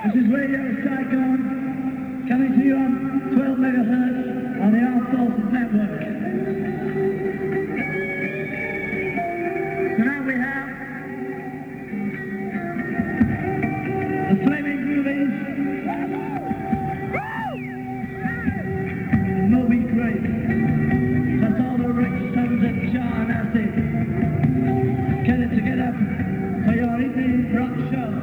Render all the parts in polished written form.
This is Radio Saigon, coming to you on 12 megahertz on the Armed Forces Network. Tonight we have the Flaming Groovies, Moby Grace. That's all the rich sons of John Acid. Get it together for your evening rock show.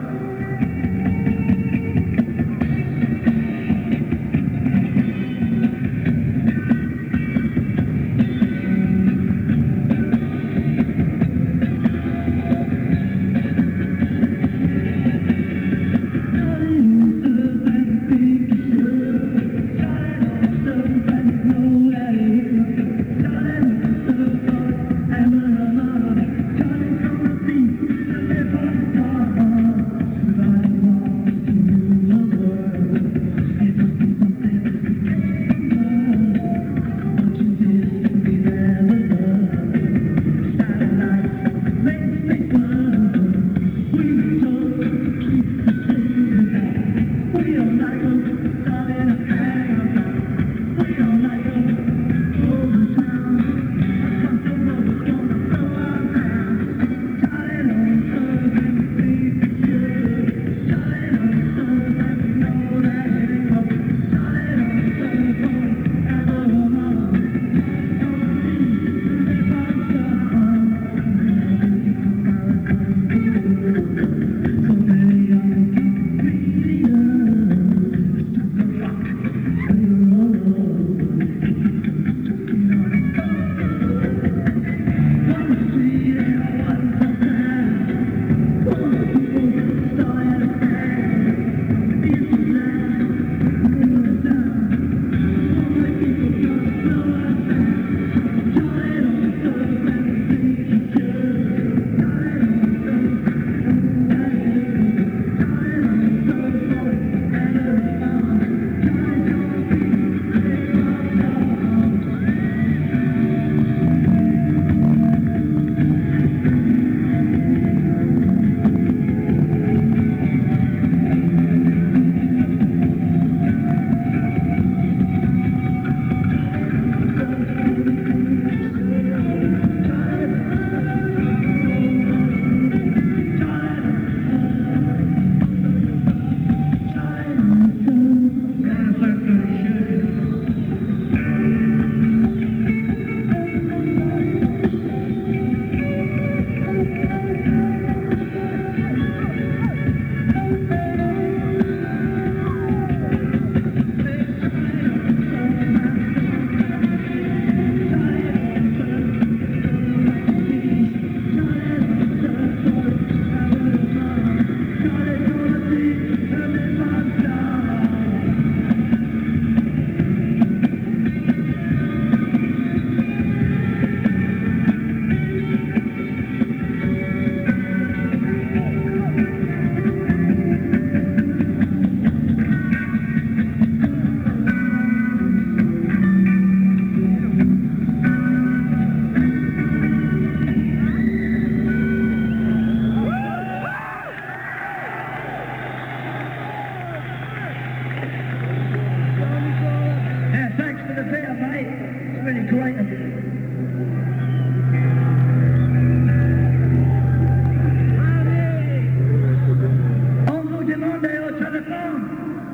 On vous demande au téléphone.